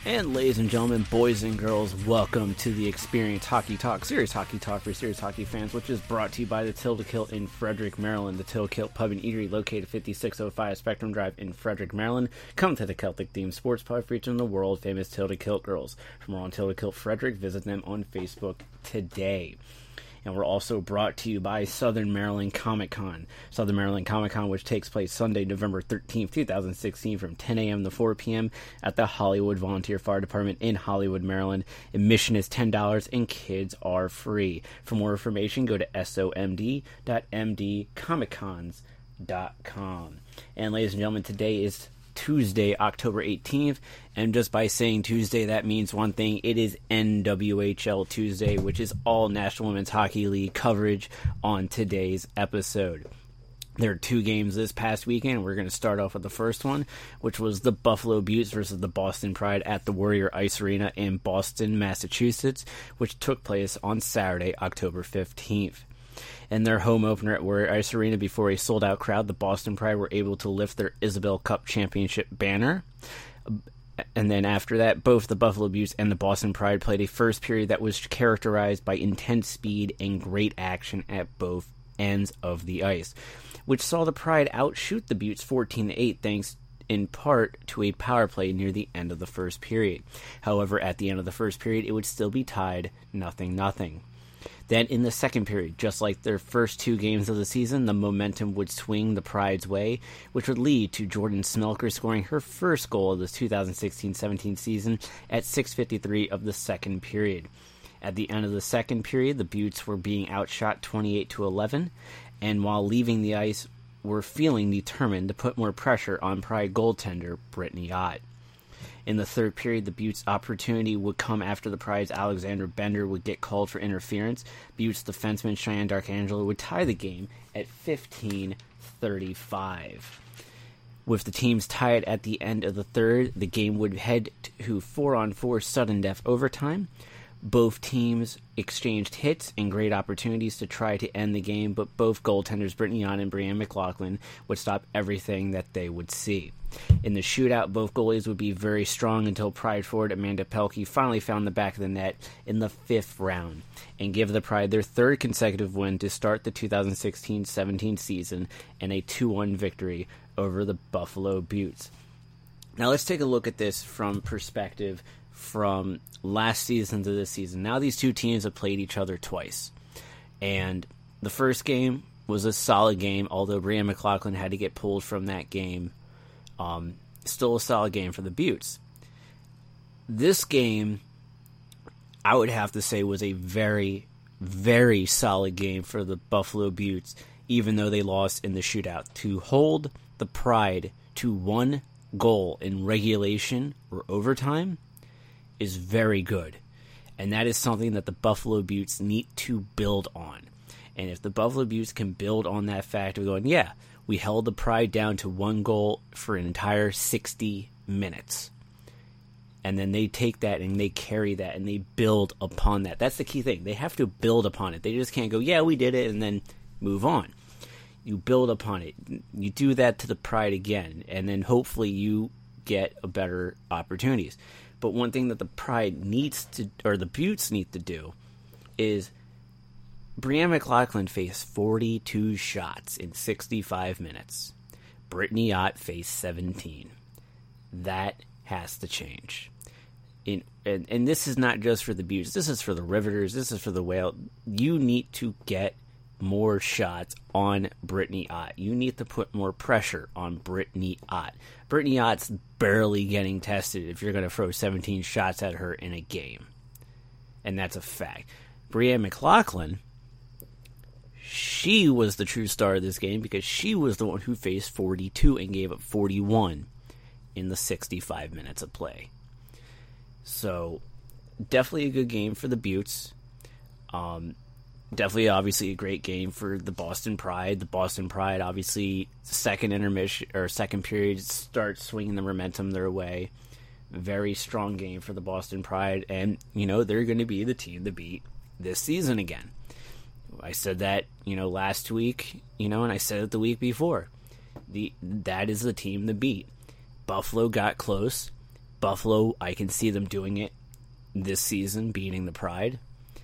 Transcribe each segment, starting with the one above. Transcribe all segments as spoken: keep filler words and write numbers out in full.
And ladies and gentlemen, boys and girls, welcome to the Experience Hockey Talk, serious hockey talk for serious hockey fans, which is brought to you by the Tilde Kilt in Frederick, Maryland. The Tilde Kilt Pub and Eatery, located fifty-six oh five Spectrum Drive in Frederick, Maryland. Come to the Celtic-themed sports pub featuring the world-famous Tilde Kilt girls. For more on Tilde Kilt Frederick, visit them on Facebook today. And we're also brought to you by Southern Maryland Comic Con. Southern Maryland Comic Con, which takes place Sunday, November thirteenth, twenty sixteen, from ten a.m. to four p.m. at the Hollywood Volunteer Fire Department in Hollywood, Maryland. Admission is ten dollars and kids are free. For more information, go to S O M D dot M D comic cons dot com. And ladies and gentlemen, today is Tuesday, October eighteenth, and just by saying Tuesday, that means one thing: it is N W H L Tuesday, which is all National Women's Hockey League coverage on today's episode. There are two games this past weekend. We're going to start off with the first one, which was the Buffalo Beauts versus the Boston Pride at the Warrior Ice Arena in Boston, Massachusetts, which took place on Saturday, October fifteenth. In their home opener at Warrior Ice Arena before a sold-out crowd, the Boston Pride were able to lift their Isabel Cup Championship banner. And then after that, both the Buffalo Beauts and the Boston Pride played a first period that was characterized by intense speed and great action at both ends of the ice, which saw the Pride outshoot the Beauts fourteen to eight thanks in part to a power play near the end of the first period. However, at the end of the first period, it would still be tied nothing nothing. Then in the second period, just like their first two games of the season, the momentum would swing the Pride's way, which would lead to Jordan Smelker scoring her first goal of the two thousand sixteen seventeen season at six fifty-three of the second period. At the end of the second period, the Beauts were being outshot twenty-eight to eleven, and while leaving the ice, were feeling determined to put more pressure on Pride goaltender Brittany Ott. In the third period, the Beauts' opportunity would come after the Pride's Alexander Bender would get called for interference. Beauts defenseman Cheyenne Darkangelo would tie the game at fifteen thirty-five. With the teams tied at the end of the third, the game would head to four-on-four sudden death overtime. Both teams exchanged hits and great opportunities to try to end the game, but both goaltenders Brittany Ott and Brianne McLaughlin would stop everything that they would see. In the shootout, both goalies would be very strong until Pride forward Amanda Pelkey finally found the back of the net in the fifth round and give the Pride their third consecutive win to start the two thousand sixteen seventeen season and a two one victory over the Buffalo Beauts. Now let's take a look at this from perspective from last season to this season. Now these two teams have played each other twice. And the first game was a solid game, although Brianne McLaughlin had to get pulled from that game. Um, still a solid game for the Beauts. This game, I would have to say, was a very, very solid game for the Buffalo Beauts, even though they lost in the shootout. To hold the Pride to one goal in regulation or overtime is very good. And that is something that the Buffalo Beauts need to build on. And if the Buffalo Beauts can build on that fact of going, yeah, we held the Pride down to one goal for an entire sixty minutes. And then they take that and they carry that and they build upon that. That's the key thing. They have to build upon it. They just can't go, yeah, we did it, and then move on. You build upon it. You do that to the Pride again, and then hopefully you get a better opportunities. But one thing that the Pride needs to, or the Beauts need to do, is Brianne McLaughlin faced forty-two shots in sixty-five minutes. Brittany Ott faced seventeen. That has to change. In, and, and this is not just for the Beauts. This is for the Riveters. This is for the Whale. You need to get more shots on Brittany Ott. You need to put more pressure on Brittany Ott. Brittany Ott's barely getting tested if you're going to throw seventeen shots at her in a game. And that's a fact. Brianne McLaughlin, she was the true star of this game because she was the one who faced forty-two and gave up forty-one in the sixty-five minutes of play. So, definitely a good game for the Beauts. Um, definitely, obviously, a great game for the Boston Pride. The Boston Pride, obviously, second intermission or second period starts swinging the momentum their way. Very strong game for the Boston Pride, and you know they're going to be the team to beat this season again. I said that, you know, last week, you know, and I said it the week before. The that is the team to beat. Buffalo got close. Buffalo, I can see them doing it this season, beating the Pride.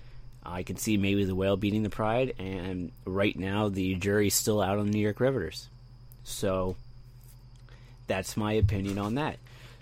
I can see maybe the Whale beating the Pride, and right now the jury's still out on the New York Riveters. So that's my opinion on that.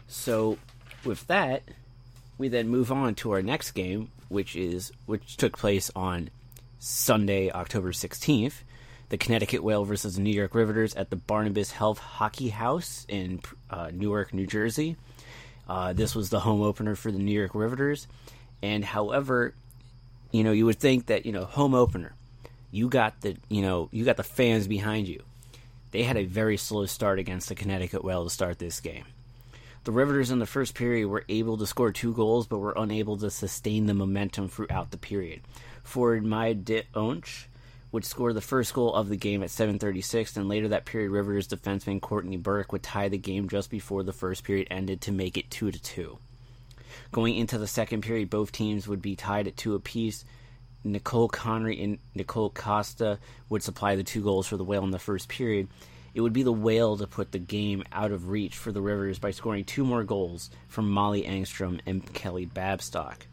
So with that, we then move on to our next game, which is which took place on Sunday, October sixteenth. The Connecticut Whale versus the New York Riveters at the Barnabas Health Hockey House in uh, Newark, New Jersey. Uh, this was the home opener for the New York Riveters. And however, you know, you would think that, you know, home opener, you got the, you know, you got the fans behind you. They had a very slow start against the Connecticut Whale to start this game. The Riveters in the first period were able to score two goals, but were unable to sustain the momentum throughout the period. Forward Maja Onch would score the first goal of the game at seven thirty-six, and later that period, Riveters defenseman Courtney Burke would tie the game just before the first period ended to make it two to two. Going into the second period, both teams would be tied at two apiece. Nicole Connery and Nicole Costa would supply the two goals for the Whale in the first period. It would be the Whale to put the game out of reach for the Riveters by scoring two more goals from Molly Engstrom and Kelly Babstock.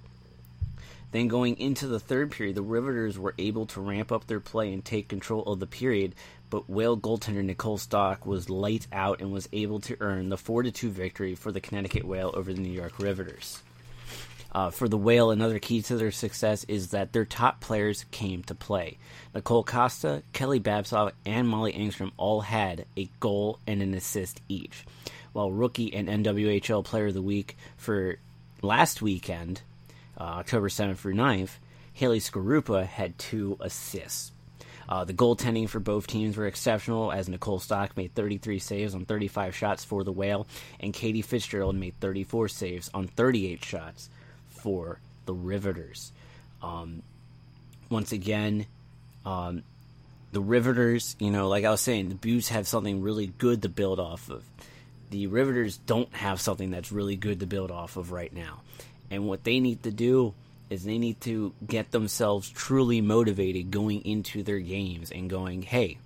Then going into the third period, the Riveters were able to ramp up their play and take control of the period, but Whale goaltender Nicole Stock was lights out and was able to earn the four to two victory for the Connecticut Whale over the New York Riveters. Uh, for the Whale, another key to their success is that their top players came to play. Nicole Costa, Kelly Babstock, and Molly Engstrom all had a goal and an assist each, while rookie and N W H L Player of the Week for last weekend, uh, October seventh through ninth, Haley Skorupa had two assists. Uh, the goaltending for both teams were exceptional, as Nicole Stock made thirty-three saves on thirty-five shots for the Whale, and Katie Fitzgerald made thirty-four saves on thirty-eight shots for the Riveters. Um, once again, um, the Riveters, you know, like I was saying, the Buttes have something really good to build off of. The Riveters don't have something that's really good to build off of right now. And what they need to do is they need to get themselves truly motivated going into their games and going, hey,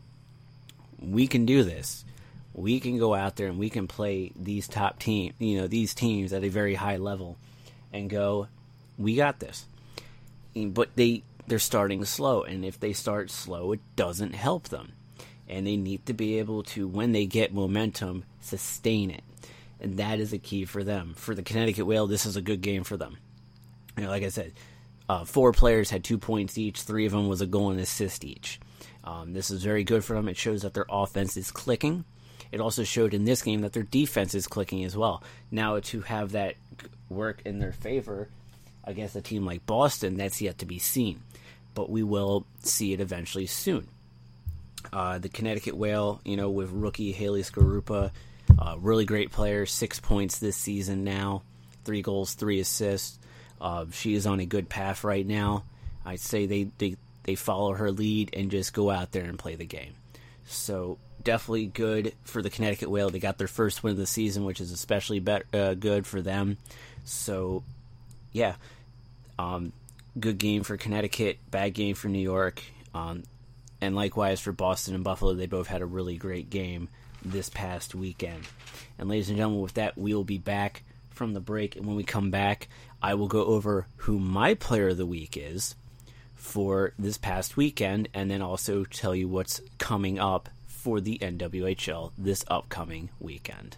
we can do this. We can go out there and we can play these top team, you know, these teams at a very high level and go, we got this. But they, they're starting slow, and if they start slow, it doesn't help them. And they need to be able to, when they get momentum, sustain it. And that is a key for them. For the Connecticut Whale, this is a good game for them. You know, like I said, uh, four players had two points each. Three of them was a goal and assist each. Um, this is very good for them. It shows that their offense is clicking. It also showed in this game that their defense is clicking as well. Now, to have that work in their favor against a team like Boston, that's yet to be seen. But we will see it eventually soon. Uh, the Connecticut Whale, you know, with rookie Haley Skorupa, uh, really great player, six points this season now, three goals, three assists. Uh, she is on a good path right now. I'd say they, they, they follow her lead and just go out there and play the game. So definitely good for the Connecticut Whale. They got their first win of the season, which is especially better, uh, good for them. So, yeah, um, good game for Connecticut, bad game for New York. Um, and likewise for Boston and Buffalo, they both had a really great game this past weekend. And ladies and gentlemen, with that, we will be back from the break. And when we come back, I will go over who my player of the week is for this past weekend, and then also tell you what's coming up for the N W H L this upcoming weekend.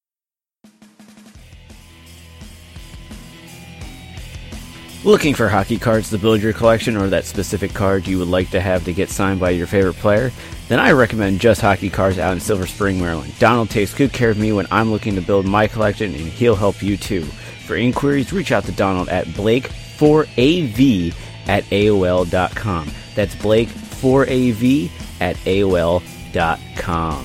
Looking for hockey cards to build your collection, or that specific card you would like to have to get signed by your favorite player? Then I recommend Just Hockey Cards out in Silver Spring, Maryland. Donald takes good care of me when I'm looking to build my collection, and he'll help you too. For inquiries, reach out to Donald at Blake four A V at A O L dot com. That's Blake four A V at A O L dot com.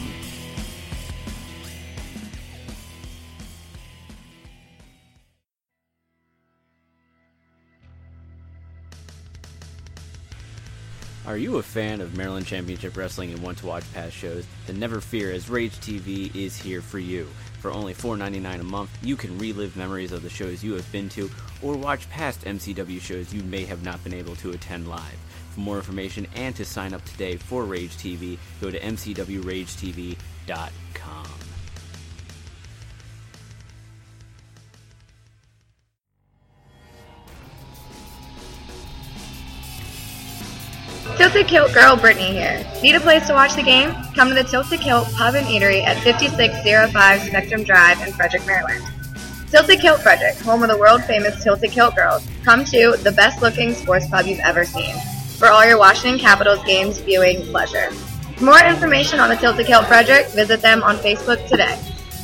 Are you a fan of Maryland Championship Wrestling and want to watch past shows? Then never fear, as Rage T V is here for you. For only four dollars and ninety-nine cents a month, you can relive memories of the shows you have been to, or watch past M C W shows you may have not been able to attend live. For more information and to sign up today for Rage T V, go to M C W Rage T V dot com. Tilted Kilt girl Brittany here. Need a place to watch the game? Come to the Tilted Kilt Pub and Eatery at fifty-six oh five Spectrum Drive in Frederick, Maryland. Tilted Kilt Frederick, home of the world-famous Tilted Kilt girls. Come to the best-looking sports pub you've ever seen for all your Washington Capitals games viewing pleasure. For more information on the Tilted Kilt Frederick, visit them on Facebook today.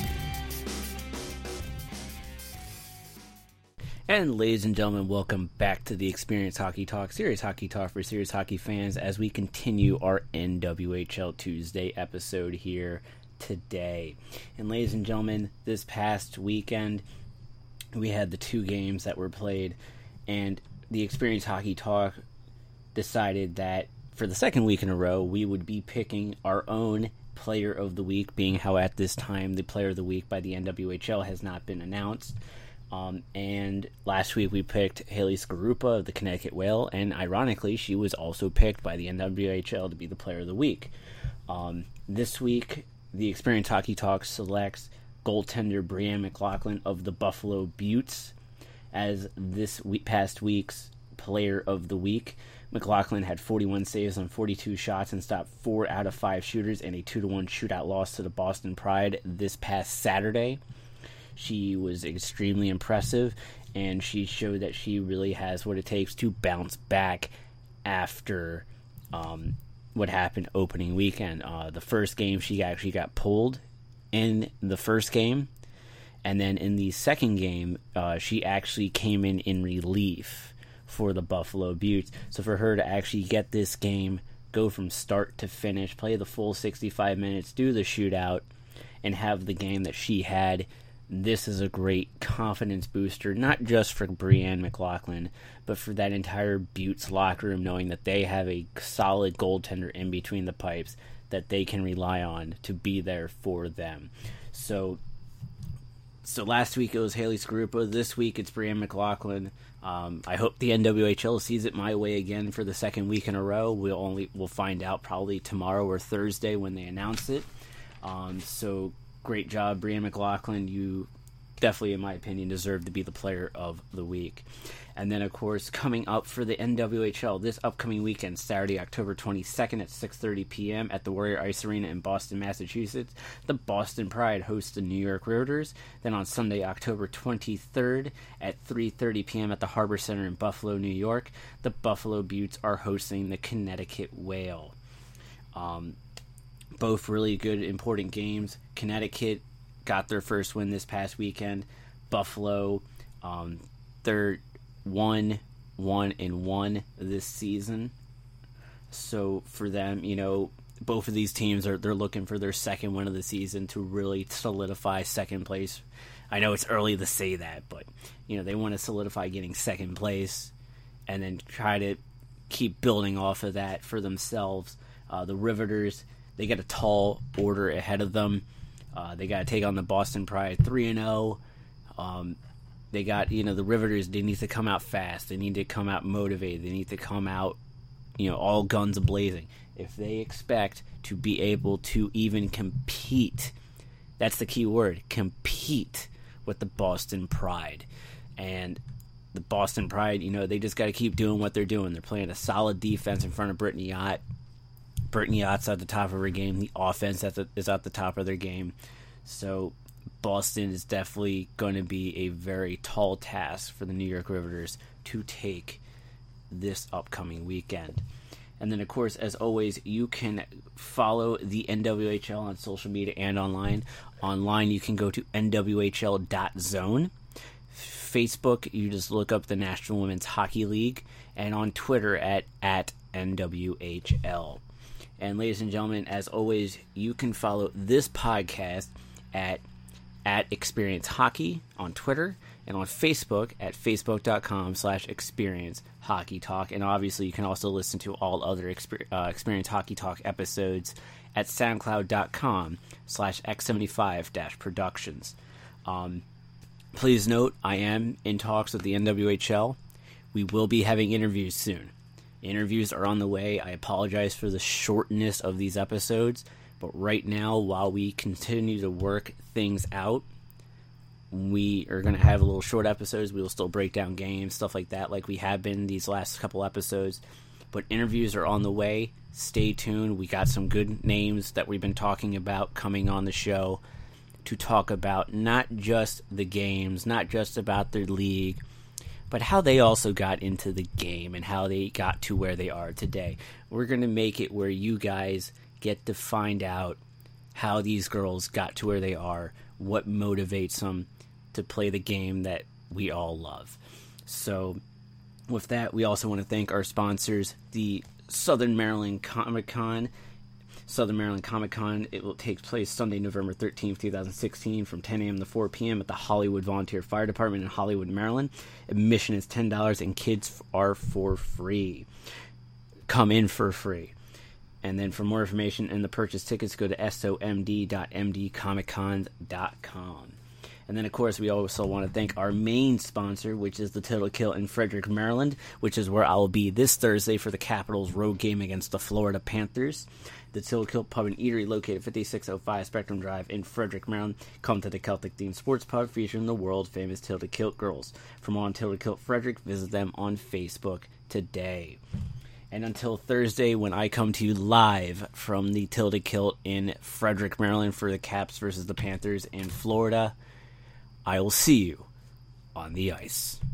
And ladies and gentlemen, welcome back to the Experience Hockey Talk, Serious Hockey Talk for serious hockey fans, as we continue our N W H L Tuesday episode here today. And ladies and gentlemen, this past weekend, we had the two games that were played, and the Experience Hockey Talk decided that for the second week in a row, we would be picking our own Player of the Week, being how at this time the Player of the Week by the N W H L has not been announced. Um, and last week we picked Haley Skarupa of the Connecticut Whale, and ironically, she was also picked by the N W H L to be the Player of the Week. Um, this week, the Experience Hockey Talk selects goaltender Brianne McLaughlin of the Buffalo Beauts as this week, past week's Player of the Week. McLaughlin had forty-one saves on forty-two shots and stopped four out of five shooters in a two to one shootout loss to the Boston Pride this past Saturday. She was extremely impressive, and she showed that she really has what it takes to bounce back after um, what happened opening weekend. Uh, the first game, she actually got pulled in the first game, and then in the second game, uh, she actually came in in relief for the Buffalo Beauts. So for her to actually get this game, go from start to finish, play the full sixty-five minutes, do the shootout, and have the game that she had, this is a great confidence booster, not just for Brianne McLaughlin, but for that entire Beauts locker room, knowing that they have a solid goaltender in between the pipes that they can rely on to be there for them. So, so last week it was Haley Skarupa. This week it's Brianne McLaughlin. Um, I hope the N W H L sees it my way again for the second week in a row. We'll only we'll find out probably tomorrow or Thursday when they announce it. Um, so. Great job, Brianne McLaughlin. You definitely, in my opinion, deserve to be the Player of the Week. And then, of course, coming up for the N W H L this upcoming weekend, Saturday, October twenty-second at six thirty p.m. at the Warrior Ice Arena in Boston, Massachusetts, the Boston Pride hosts the New York Riveters. Then on Sunday, October twenty-third at three thirty p.m. at the Harbor Center in Buffalo, New York, the Buffalo Beauts are hosting the Connecticut Whale. Um... Both really good, important games. Connecticut got their first win this past weekend. Buffalo, um, they're one, one, and one this season. So for them, you know, both of these teams are they're looking for their second win of the season to really solidify second place. I know it's early to say that, but you know they want to solidify getting second place, and then try to keep building off of that for themselves. Uh, the Riveters. They got a tall order ahead of them. Uh, they got to take on the Boston Pride three and oh. Um, they got, you know, the Riveters, they need to come out fast. They need to come out motivated. They need to come out, you know, all guns a-blazing. If they expect to be able to even compete, that's the key word, compete with the Boston Pride. And the Boston Pride, you know, they just got to keep doing what they're doing. They're playing a solid defense in front of Brittany Yacht. Brittany Yacht's at the top of her game. The offense at the, is at the top of their game. So Boston is definitely going to be a very tall task for the New York Riveters to take this upcoming weekend. And then, of course, as always, you can follow the N W H L on social media and online. Online, you can go to N W H L dot zone. Facebook, you just look up the National Women's Hockey League. And on Twitter at, at N W H L. And ladies and gentlemen, as always, you can follow this podcast at at Experience Hockey on Twitter and on Facebook at facebook.com slash Experience Hockey Talk. And obviously, you can also listen to all other Exper- uh, Experience Hockey Talk episodes at soundcloud.com slash x75 dash productions. Um, please note, I am in talks with the N W H L. We will be having interviews soon. Interviews are on the way. I apologize for the shortness of these episodes, but right now, while we continue to work things out, we are going to have a little short episodes. We will still break down games, stuff like that, like we have been these last couple episodes. but interviews are on the way. Stay tuned. We got some good names that we've been talking about coming on the show to talk about not just the games, not just about their league, but how they also got into the game and how they got to where they are today. We're going to make it where you guys get to find out how these girls got to where they are, what motivates them to play the game that we all love. So with that, we also want to thank our sponsors, the Southern Maryland Comic Con. Southern Maryland Comic Con, it will take place Sunday, November thirteenth, twenty sixteen from ten a.m. to four p.m. at the Hollywood Volunteer Fire Department in Hollywood, Maryland. Admission is ten dollars and kids are for free. Come in for free. And then for more information and the purchase tickets, go to S O M D dot M D comic con dot com. And then, of course, we also want to thank our main sponsor, which is the Total Kill in Frederick, Maryland, which is where I will be this Thursday for the Capitals road game against the Florida Panthers. The Total Kill Pub and Eatery, located at fifty-six oh five Spectrum Drive in Frederick, Maryland. Come to the Celtic-themed sports pub featuring the world-famous Tilted Kilt girls. For more on Tilted Kilt Frederick, visit them on Facebook today. And until Thursday, when I come to you live from the Tilted Kilt in Frederick, Maryland for the Caps versus the Panthers in Florida, I will see you on the ice.